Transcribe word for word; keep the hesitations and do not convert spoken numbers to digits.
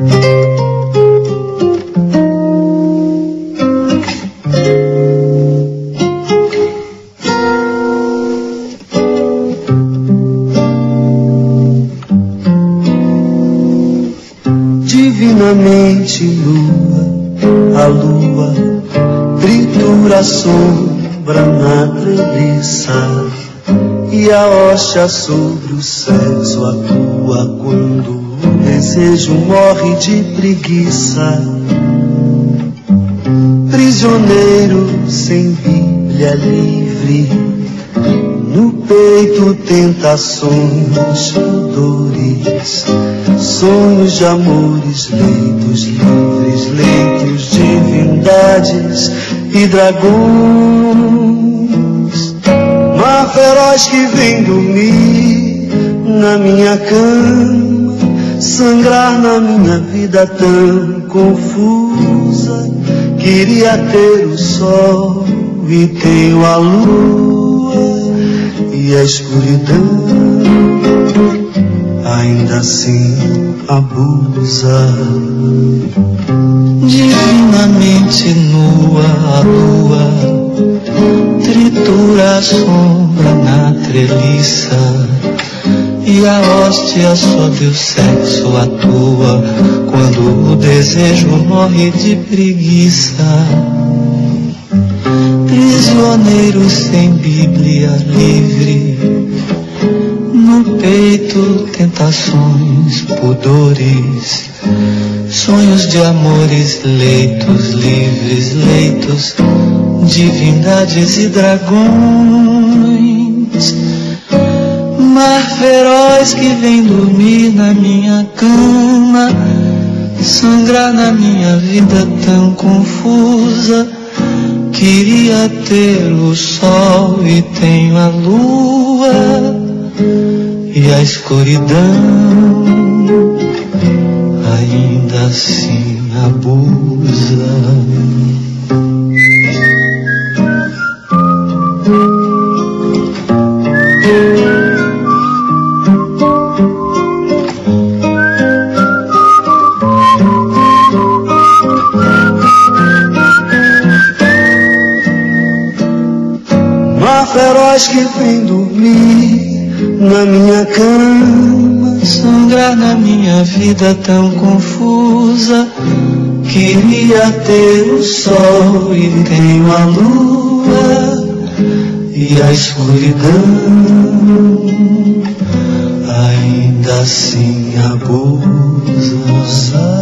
Divinamente nua, a lua tritura a sombra na treliça, e a hóstia sobre o sexo atua quando o desejo morre de preguiça. Prisioneiro sem Bíblia livre, no peito tentações, dores, sonhos de amores, leitos livres, leitos, divindades e dragões. Mar feroz que vem dormir na minha cama, sangrar na minha vida tão confusa. Queria ter o sol e tenho a lua e a escuridão, ainda assim abusa. Divinamente nua, a lua tritura a sombra na treliça, e a hóstia sob o sexo atua quando o desejo morre de preguiça. Prisioneiro sem Bíblia livre, no peito tentações, pudores, sonhos de amores, leitos livres, leitos, divindades e dragões. Mar feroz que vem dormir na minha cama, sangrar na minha vida tão confusa. Queria ter o sol e tenho a lua e a escuridão, ainda assim abusa. Mar feroz que vem dormir na minha cama, sangrar na minha vida tão confusa. Queria ter o sol e tenho a lua e a escuridão, ainda assim abusa.